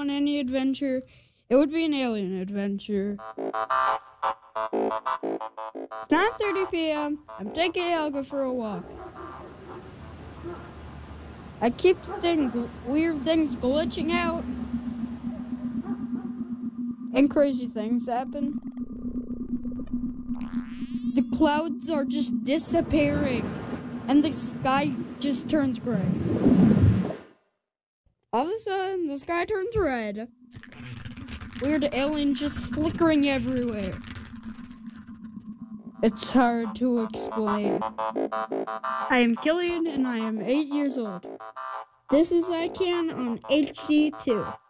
on any adventure, it would be an alien adventure. It's 9:30 p.m. I'm taking Helga for a walk. I keep seeing weird things glitching out. And crazy things happen. The clouds are just disappearing. And the sky just turns gray. All of a sudden, the sky turns red. Weird aliens just flickering everywhere. It's hard to explain. I am Killian and I am 8 years old. This is I Can on HD2.